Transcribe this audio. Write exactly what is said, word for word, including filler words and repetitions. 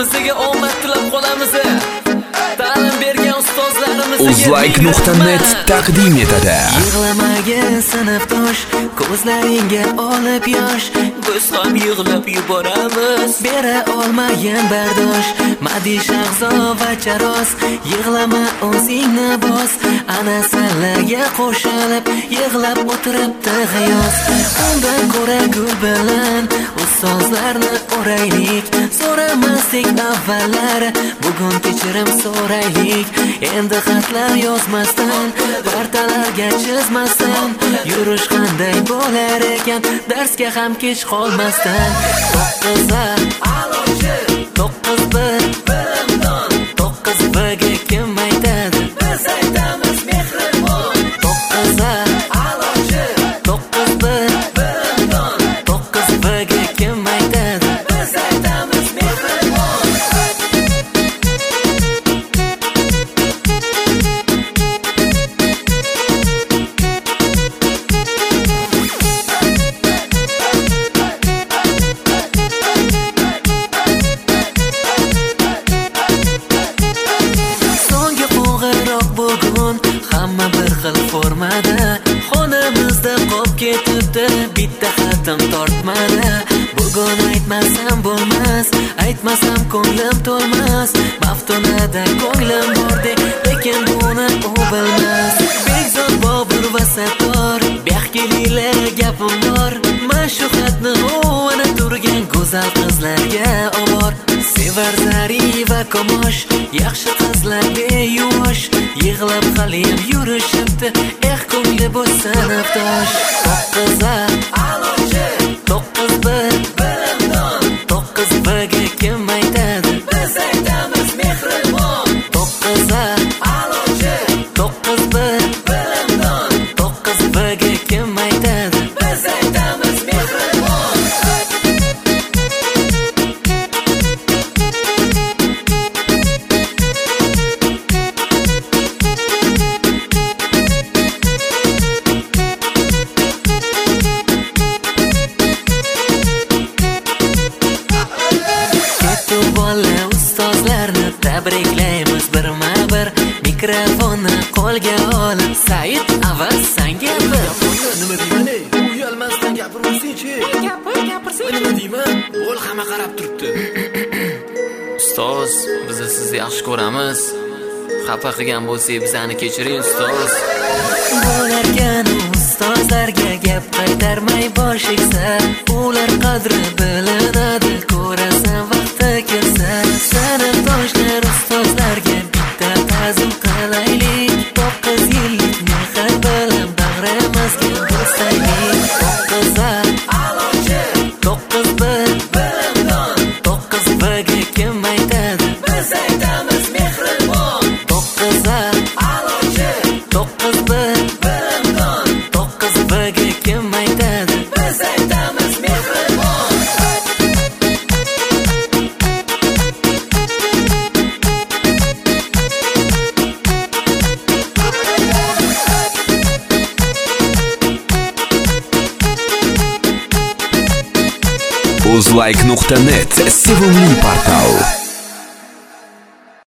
Bizga omad tilab qolamiz. Ta'lim bergan ustozlarimizga uzlike nuqta net taqdim etadi. Yig'lamagin sinfdosh, ko'zlaringga olib yosh, biz ham yig'lab yuboramiz. Bera olmagan bardosh, Madi Shahzo va Charos, yig'lama o'zingni bos. Ana senlarga qo'shilib yig'lab o'tiribdi g'iyos. Undan ko'ra gul bilan ustozlarni o'raylik. So'ramasdik avvallar, bugun kechirim so'raylik. Endi xatlar yozmasdan, partalarga chizmasdan, yurish qanday bo'lar ekan, darsga ham kech qolmasdan. To'qqizlar a'lochi, to'qqiz bir bilimdon, to'qqiz birga kim aytadi? Biz aytamiz mehribon. To'qqizlar a'lochi, to'qqiz bir bilimdon, to'qqiz birga kim aytadi? Biz aytamiz mehribon. Hamma bir xil formada xonamizda qolib ketibdi, bitta xatim tortmadi. Bugun aytmasam bo'lmas, aytmasam ko'nglim to'lmas. Maftunada ko'nglim bordek, lekin buni u bilmas. Bekzod Bobur va Sattor, baxtlilar gapim bor. Men shu xatni o'yna turgan go'zal qizlarga obor. Sevar Zari va Komosh, yaxshi qizlar beyosh, yig'lab qalin yurishibdi, eh ko'ngli bu sinfdosh. To'qqizlar a'lochi, to'qqiz bir bilimdon, to'qqiz birga kim aytadi? Biz aytamiz mehribon. To'qqizlar a'lochi, to'qqiz bir bilimdon, to'qqiz birga kim aytadi? Biz aytamiz mehribon. Ustozlarni tabriklaymiz birma-bir. Mikrofonni qo'lga olib, Said avval sen gapir. Nima deyman ey? Uyalmasdan gapirmasang-chi. Gapir, gapirsang. Nima deyman? Bo'l hamma qarab turibdi. Ustoz, biz sizni yaxshi ko'ramiz. Xafa qilgan bo'lsangiz bizani kechiring ustoz. Bo'larkan ustozlarga gap qaytarmay boshingsa, ular qadri bilinadi, ko'rasan vaqti kelsa. Sinfdoshlar ustozlarga bitta ta'zim qilaylik. To'qqiz yillik mehr bilan bag'rimizga bo'saylik. To'qqizlar a'lochi, to'qqiz bir bilimdon, to'qqiz birga kim aytadi? Biz aytamiz mehribon. To'qqizlar a'lochi, to'qqiz bir bilimdon, to'qqiz birga kim aytadi? Biz aytamiz mehribon. uzlike nuqta net sevimli portal.